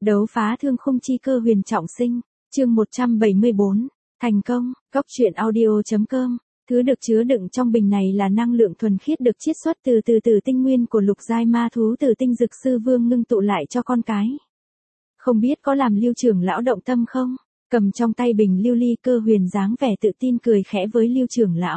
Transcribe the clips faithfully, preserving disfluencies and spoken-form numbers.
Đấu phá thương khung chi cơ huyền trọng sinh, chương một trăm bảy mươi bốn, thành công, góc truyện audio.com. Thứ được chứa đựng trong bình này là năng lượng thuần khiết được chiết xuất từ từ từ tinh nguyên của lục giai ma thú từ tinh dực sư vương ngưng tụ lại cho con cái. Không biết có làm Lưu trưởng lão động tâm không? Cầm trong tay bình lưu ly, Cơ huyền dáng vẻ tự tin cười khẽ với Lưu trưởng lão.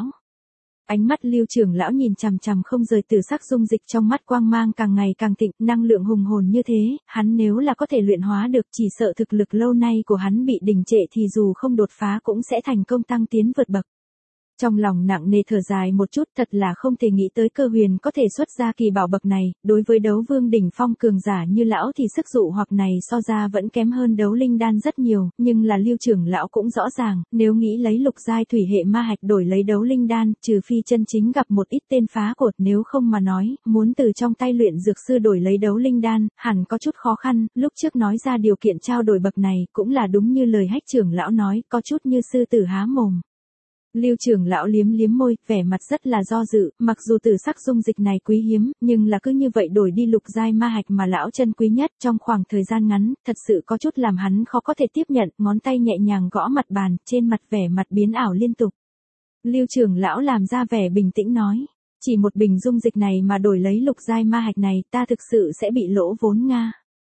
Ánh mắt Lưu trưởng lão nhìn chằm chằm không rời từ sắc dung dịch trong mắt, quang mang càng ngày càng thịnh, năng lượng hùng hồn như thế, hắn nếu là có thể luyện hóa được, chỉ sợ thực lực lâu nay của hắn bị đình trệ thì dù không đột phá cũng sẽ thành công tăng tiến vượt bậc. Trong lòng nặng nề thở dài một chút, thật là không thể nghĩ tới Cơ huyền có thể xuất ra kỳ bảo bậc này, đối với đấu vương đỉnh phong cường giả như lão thì sức dụ hoặc này so ra vẫn kém hơn đấu linh đan rất nhiều, nhưng là Lưu trưởng lão cũng rõ ràng, nếu nghĩ lấy lục giai thủy hệ ma hạch đổi lấy đấu linh đan, trừ phi chân chính gặp một ít tên phá cột, nếu không mà nói, muốn từ trong tay luyện dược sư đổi lấy đấu linh đan, hẳn có chút khó khăn. Lúc trước nói ra điều kiện trao đổi bậc này, cũng là đúng như lời Hách trưởng lão nói, có chút như sư tử há mồm. Lưu trưởng lão liếm liếm môi, vẻ mặt rất là do dự, mặc dù tử sắc dung dịch này quý hiếm, nhưng là cứ như vậy đổi đi lục giai ma hạch mà lão chân quý nhất trong khoảng thời gian ngắn, thật sự có chút làm hắn khó có thể tiếp nhận, ngón tay nhẹ nhàng gõ mặt bàn, trên mặt vẻ mặt biến ảo liên tục. Lưu trưởng lão làm ra vẻ bình tĩnh nói, chỉ một bình dung dịch này mà đổi lấy lục giai ma hạch này, ta thực sự sẽ bị lỗ vốn nga.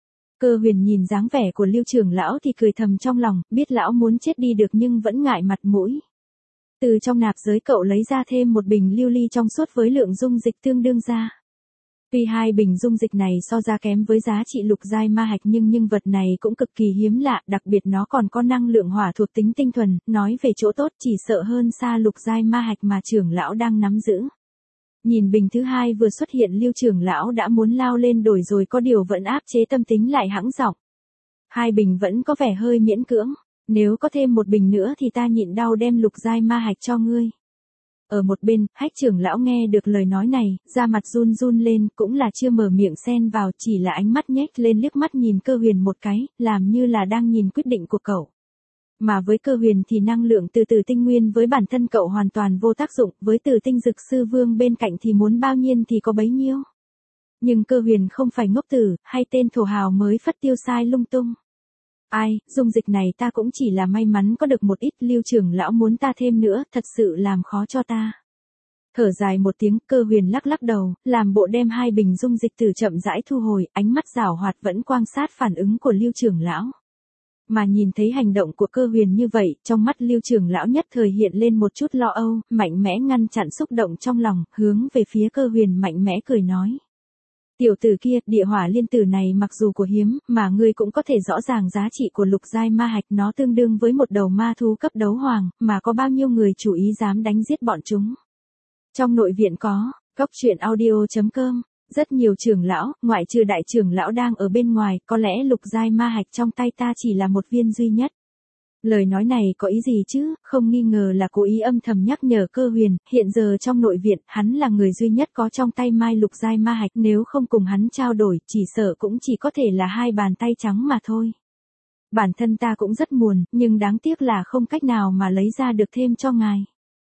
Cơ huyền nhìn dáng vẻ của Lưu trưởng lão thì cười thầm trong lòng, biết lão muốn chết đi được nhưng vẫn ngại mặt mũi. Từ trong nạp giới cậu lấy ra thêm một bình lưu ly trong suốt với lượng dung dịch tương đương ra. Tuy hai bình dung dịch này so ra kém với giá trị lục giai ma hạch nhưng nhưng vật này cũng cực kỳ hiếm lạ, đặc biệt nó còn có năng lượng hỏa thuộc tính tinh thuần, nói về chỗ tốt chỉ sợ hơn xa lục giai ma hạch mà trưởng lão đang nắm giữ. Nhìn bình thứ hai vừa xuất hiện, Lưu trưởng lão đã muốn lao lên đổi rồi, có điều vẫn áp chế tâm tính lại hãng giọng. Hai bình vẫn có vẻ hơi miễn cưỡng. Nếu có thêm một bình nữa thì ta nhịn đau đem lục giai ma hạch cho ngươi. Ở một bên, Hách trưởng lão nghe được lời nói này, da mặt run run lên, cũng là chưa mở miệng xen vào, chỉ là ánh mắt nhếch lên liếc mắt nhìn Cơ huyền một cái, làm như là đang nhìn quyết định của cậu. Mà với Cơ huyền thì năng lượng từ từ tinh nguyên với bản thân cậu hoàn toàn vô tác dụng, với từ tinh dực sư vương bên cạnh thì muốn bao nhiêu thì có bấy nhiêu. Nhưng Cơ huyền không phải ngốc tử, hay tên thổ hào mới phất tiêu sai lung tung. Ai, dung dịch này ta cũng chỉ là may mắn có được một ít, Lưu trưởng lão muốn ta thêm nữa, thật sự làm khó cho ta. Thở dài một tiếng, Cơ huyền lắc lắc đầu, làm bộ đem hai bình dung dịch từ chậm rãi thu hồi, ánh mắt giảo hoạt vẫn quan sát phản ứng của Lưu trưởng lão. Mà nhìn thấy hành động của Cơ huyền như vậy, trong mắt Lưu trưởng lão nhất thời hiện lên một chút lo âu, mạnh mẽ ngăn chặn xúc động trong lòng, hướng về phía Cơ huyền mạnh mẽ cười nói. Tiểu tử kia, địa hỏa liên tử này mặc dù của hiếm, mà ngươi cũng có thể rõ ràng giá trị của lục giai ma hạch, nó tương đương với một đầu ma thú cấp đấu hoàng, mà có bao nhiêu người chủ ý dám đánh giết bọn chúng. Trong nội viện có, góc truyện audio.com, rất nhiều trưởng lão, ngoại trừ đại trưởng lão đang ở bên ngoài, có lẽ lục giai ma hạch trong tay ta chỉ là một viên duy nhất. Lời nói này có ý gì chứ, không nghi ngờ là cố ý âm thầm nhắc nhở Cơ huyền, hiện giờ trong nội viện, hắn là người duy nhất có trong tay mai lục giai ma hạch, nếu không cùng hắn trao đổi, chỉ sợ cũng chỉ có thể là hai bàn tay trắng mà thôi. Bản thân ta cũng rất buồn, nhưng đáng tiếc là không cách nào mà lấy ra được thêm cho ngài.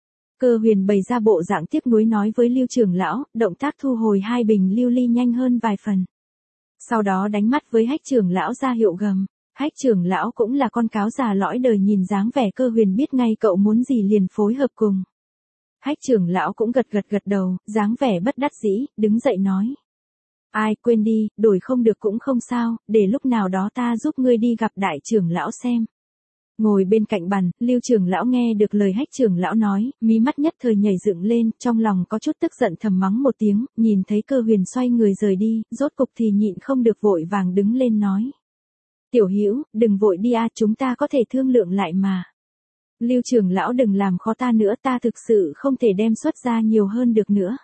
Cơ huyền bày ra bộ dạng tiếc nuối nói với Lưu trưởng lão, động tác thu hồi hai bình lưu ly nhanh hơn vài phần. Sau đó đánh mắt với Hách trưởng lão ra hiệu gầm. Hách trưởng lão cũng là con cáo già lõi đời, nhìn dáng vẻ Cơ huyền biết ngay cậu muốn gì liền phối hợp cùng. Hách trưởng lão cũng gật gật gật đầu, dáng vẻ bất đắc dĩ, đứng dậy nói. Ai, quên đi, đổi không được cũng không sao, để lúc nào đó ta giúp ngươi đi gặp đại trưởng lão xem. Ngồi bên cạnh bàn, Lưu trưởng lão nghe được lời Hách trưởng lão nói, mí mắt nhất thời nhảy dựng lên, trong lòng có chút tức giận thầm mắng một tiếng, nhìn thấy Cơ huyền xoay người rời đi, rốt cục thì nhịn không được vội vàng đứng lên nói. Tiểu Hữu, đừng vội đi a, chúng ta có thể thương lượng lại mà. Lưu trưởng lão đừng làm khó ta nữa, ta thực sự không thể đem xuất ra nhiều hơn được nữa.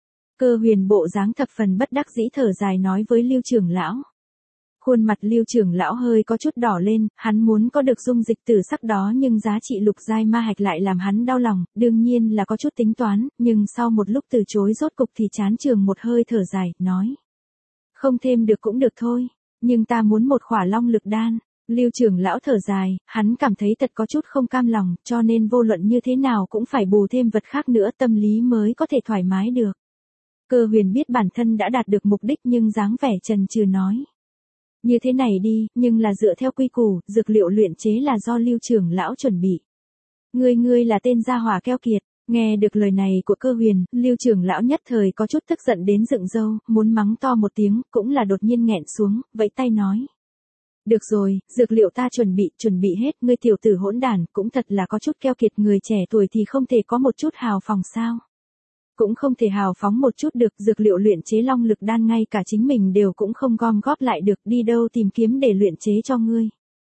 Cơ huyền bộ dáng thập phần bất đắc dĩ thở dài nói với Lưu trưởng lão. Khuôn mặt Lưu trưởng lão hơi có chút đỏ lên, hắn muốn có được dung dịch tử sắc đó nhưng giá trị lục giai ma hạch lại làm hắn đau lòng, đương nhiên là có chút tính toán, nhưng sau một lúc từ chối rốt cục thì chán trường một hơi thở dài, nói. Không thêm được cũng được thôi. Nhưng ta muốn một khỏa long lực đan. Lưu trưởng lão thở dài, hắn cảm thấy thật có chút không cam lòng, cho nên vô luận như thế nào cũng phải bù thêm vật khác nữa, tâm lý mới có thể thoải mái được. Cơ huyền biết bản thân đã đạt được mục đích nhưng dáng vẻ chần chừ nói. Như thế này đi, nhưng là dựa theo quy củ, dược liệu luyện chế là do Lưu trưởng lão chuẩn bị. Ngươi ngươi là tên gia hỏa keo kiệt. Nghe được lời này của Cơ Huyền, Lưu trưởng lão nhất thời có chút tức giận đến dựng râu, muốn mắng to một tiếng, cũng là đột nhiên nghẹn xuống, vẫy tay nói. Được rồi, dược liệu ta chuẩn bị, chuẩn bị hết, ngươi tiểu tử hỗn đản, cũng thật là có chút keo kiệt, người trẻ tuổi thì không thể có một chút hào phóng sao. Cũng không thể hào phóng một chút được, dược liệu luyện chế long lực đan ngay cả chính mình đều cũng không gom góp lại được, đi đâu tìm kiếm để luyện chế cho ngươi.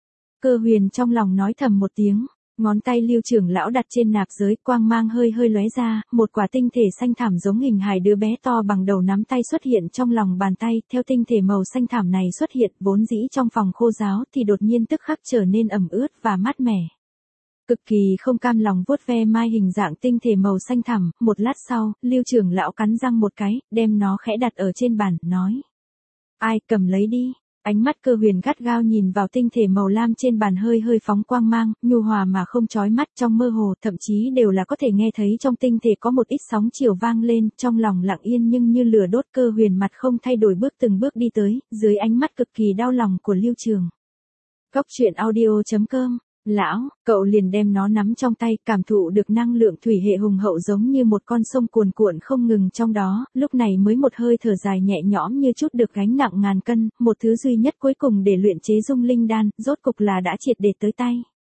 Cơ Huyền trong lòng nói thầm một tiếng. Ngón tay Lưu trưởng lão đặt trên nạp giới, quang mang hơi hơi lóe ra, một quả tinh thể xanh thảm giống hình hài đứa bé to bằng đầu nắm tay xuất hiện trong lòng bàn tay, theo tinh thể màu xanh thảm này xuất hiện, vốn dĩ trong phòng khô ráo thì đột nhiên tức khắc trở nên ẩm ướt và mát mẻ. Cực kỳ không cam lòng vuốt ve mai hình dạng tinh thể màu xanh thẳm, một lát sau, Lưu trưởng lão cắn răng một cái, đem nó khẽ đặt ở trên bàn, nói: "Ai, cầm lấy đi." Ánh mắt Cơ Huyền gắt gao nhìn vào tinh thể màu lam trên bàn hơi hơi phóng quang mang, nhu hòa mà không chói mắt, trong mơ hồ, thậm chí đều là có thể nghe thấy trong tinh thể có một ít sóng chiều vang lên, trong lòng lặng yên nhưng như lửa đốt. Cơ Huyền mặt không thay đổi bước từng bước đi tới, dưới ánh mắt cực kỳ đau lòng của Lưu Trường. Góc truyện audio chấm com. Lão, cậu liền đem nó nắm trong tay, cảm thụ được năng lượng thủy hệ hùng hậu giống như một con sông cuồn cuộn không ngừng trong đó, lúc này mới một hơi thở dài nhẹ nhõm như chút được gánh nặng ngàn cân, một thứ duy nhất cuối cùng để luyện chế dung linh đan, rốt cục là đã triệt để tới tay.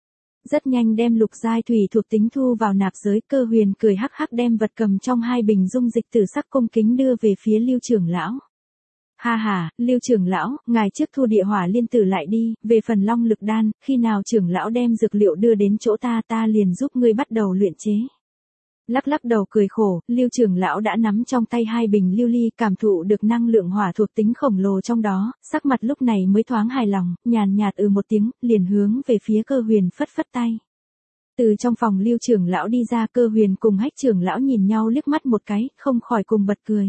Rất nhanh đem lục giai thủy thuộc tính thu vào nạp giới. Cơ Huyền cười hắc hắc đem vật cầm trong hai bình dung dịch tử sắc cung kính đưa về phía Lưu trưởng lão. Ha ha, Lưu trưởng lão, ngài trước thu địa hỏa liên tử lại đi, về phần long lực đan, khi nào trưởng lão đem dược liệu đưa đến chỗ ta ta liền giúp ngươi bắt đầu luyện chế. Lắc lắc đầu cười khổ, Lưu trưởng lão đã nắm trong tay hai bình lưu ly, cảm thụ được năng lượng hỏa thuộc tính khổng lồ trong đó, sắc mặt lúc này mới thoáng hài lòng, nhàn nhạt ừ một tiếng, liền hướng về phía Cơ Huyền phất phất tay. Từ trong phòng Lưu trưởng lão đi ra, Cơ Huyền cùng Hách trưởng lão nhìn nhau liếc mắt một cái, không khỏi cùng bật cười.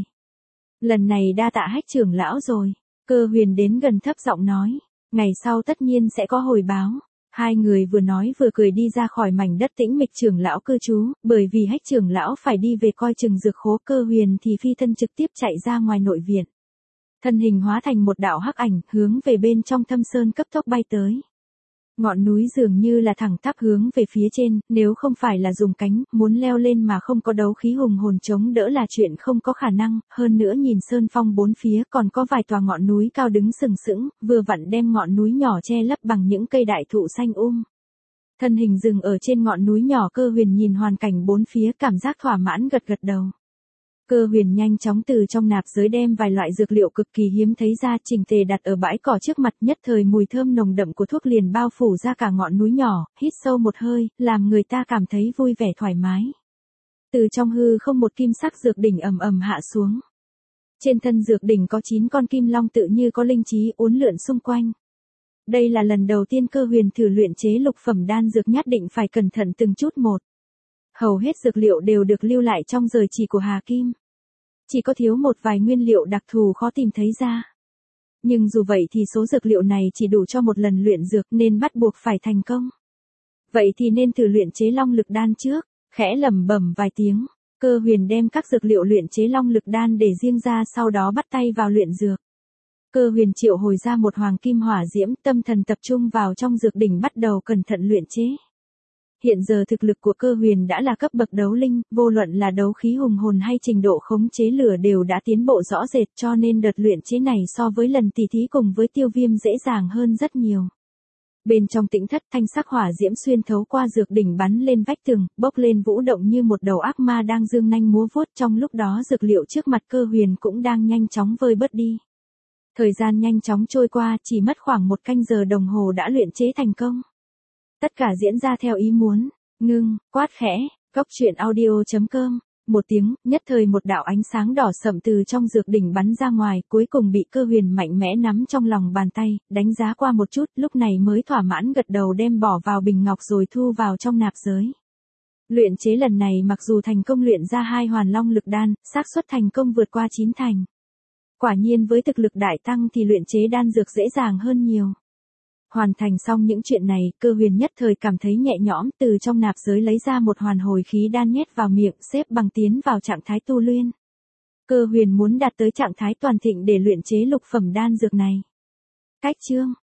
Lần này đa tạ Hách trưởng lão rồi. Cơ Huyền đến gần thấp giọng nói. Ngày sau tất nhiên sẽ có hồi báo. Hai người vừa nói vừa cười đi ra khỏi mảnh đất tĩnh mịch trưởng lão cư trú, bởi vì Hách trưởng lão phải đi về coi chừng dược khố. Cơ Huyền thì phi thân trực tiếp chạy ra ngoài nội viện. Thân hình hóa thành một đạo hắc ảnh, hướng về bên trong thâm sơn cấp tốc bay tới. Ngọn núi dường như là thẳng tắp hướng về phía trên, nếu không phải là dùng cánh, muốn leo lên mà không có đấu khí hùng hồn chống đỡ là chuyện không có khả năng, hơn nữa nhìn sơn phong bốn phía còn có vài tòa ngọn núi cao đứng sừng sững, vừa vặn đem ngọn núi nhỏ che lấp bằng những cây đại thụ xanh um. Thân hình dừng ở trên ngọn núi nhỏ. Cơ Huyền nhìn hoàn cảnh bốn phía, cảm giác thỏa mãn gật gật đầu. Cơ Huyền nhanh chóng từ trong nạp giới đem vài loại dược liệu cực kỳ hiếm thấy ra, chỉnh tề đặt ở bãi cỏ trước mặt, nhất thời mùi thơm nồng đậm của thuốc liền bao phủ ra cả ngọn núi nhỏ, hít sâu một hơi, làm người ta cảm thấy vui vẻ thoải mái. Từ trong hư không một kim sắc dược đỉnh ầm ầm hạ xuống. Trên thân dược đỉnh có chín con kim long tự như có linh trí uốn lượn xung quanh. Đây là lần đầu tiên Cơ Huyền thử luyện chế lục phẩm đan dược, nhất định phải cẩn thận từng chút một. Hầu hết dược liệu đều được lưu lại trong giới chỉ của Hà Kim. Chỉ có thiếu một vài nguyên liệu đặc thù khó tìm thấy ra. Nhưng dù vậy thì số dược liệu này chỉ đủ cho một lần luyện dược nên bắt buộc phải thành công. Vậy thì nên thử luyện chế long lực đan trước, khẽ lẩm bẩm vài tiếng. Cơ Huyền đem các dược liệu luyện chế long lực đan để riêng ra, sau đó bắt tay vào luyện dược. Cơ Huyền triệu hồi ra một hoàng kim hỏa diễm, tâm thần tập trung vào trong dược đỉnh bắt đầu cẩn thận luyện chế. Hiện giờ thực lực của Cơ Huyền đã là cấp bậc đấu linh, vô luận là đấu khí hùng hồn hay trình độ khống chế lửa đều đã tiến bộ rõ rệt, cho nên đợt luyện chế này so với lần tỉ thí cùng với Tiêu Viêm dễ dàng hơn rất nhiều. Bên trong tĩnh thất, thanh sắc hỏa diễm xuyên thấu qua dược đỉnh bắn lên vách tường, bốc lên vũ động như một đầu ác ma đang dương nanh múa vuốt, trong lúc đó dược liệu trước mặt Cơ Huyền cũng đang nhanh chóng vơi bớt đi. Thời gian nhanh chóng trôi qua, chỉ mất khoảng một canh giờ đồng hồ đã luyện chế thành công. Tất cả diễn ra theo ý muốn. Ngưng, quát khẽ, góc truyện audio chấm com. Một tiếng, nhất thời một đạo ánh sáng đỏ sậm từ trong dược đỉnh bắn ra ngoài, cuối cùng bị Cơ Huyền mạnh mẽ nắm trong lòng bàn tay, đánh giá qua một chút, lúc này mới thỏa mãn gật đầu đem bỏ vào bình ngọc rồi thu vào trong nạp giới. Luyện chế lần này mặc dù thành công luyện ra hai hoàn long lực đan, xác suất thành công vượt qua chín thành. Quả nhiên với thực lực đại tăng thì luyện chế đan dược dễ dàng hơn nhiều. Hoàn thành xong những chuyện này, Cơ Huyền nhất thời cảm thấy nhẹ nhõm, từ trong nạp giới lấy ra một hoàn hồi khí đan nhét vào miệng, xếp bằng tiến vào trạng thái tu luyện. Cơ Huyền muốn đạt tới trạng thái toàn thịnh để luyện chế lục phẩm đan dược này. Cách chương